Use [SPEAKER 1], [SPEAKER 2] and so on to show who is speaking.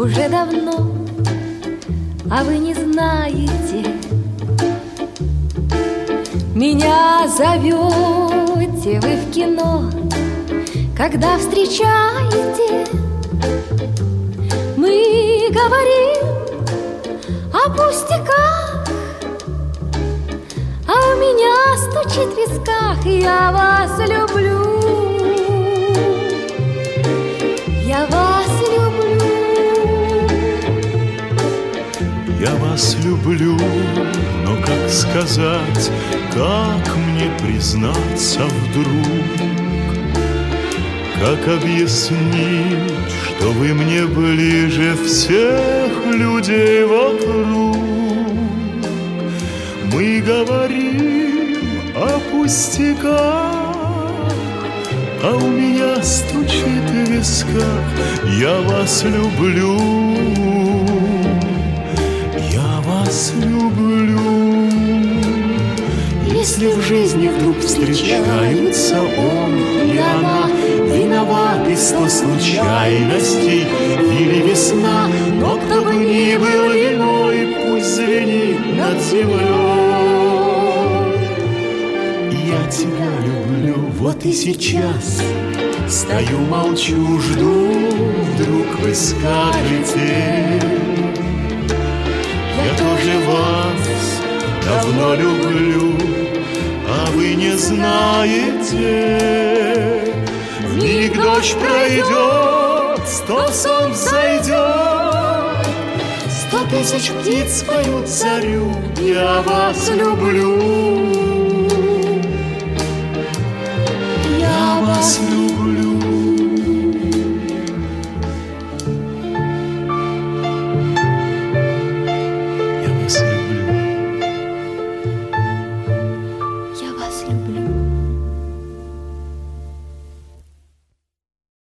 [SPEAKER 1] уже давно, а вы не знаете. Меня зовете вы в кино, когда встречаете. Мы говорим о пустяках, а у меня стучит в висках. Я вас люблю, я вас люблю.
[SPEAKER 2] Я вас люблю, но как сказать, как мне признаться вдруг? Как объяснить, что вы мне ближе всех людей вокруг? Мы говорим о пустяках, а у меня стучит в висках. Я вас люблю, я вас люблю. Если в жизни вдруг встречаются он и она, виноваты 100 случайностей или весна, но кто бы ни был иной, пусть звенит над землей. Я тебя люблю, вот и сейчас стою, молчу, жду, вдруг вы скажете: я тоже вас давно люблю, а вы не знаете. Вмиг дождь пройдет, 100 солнц зайдет, 100 000 птиц поют царю. Я вас люблю.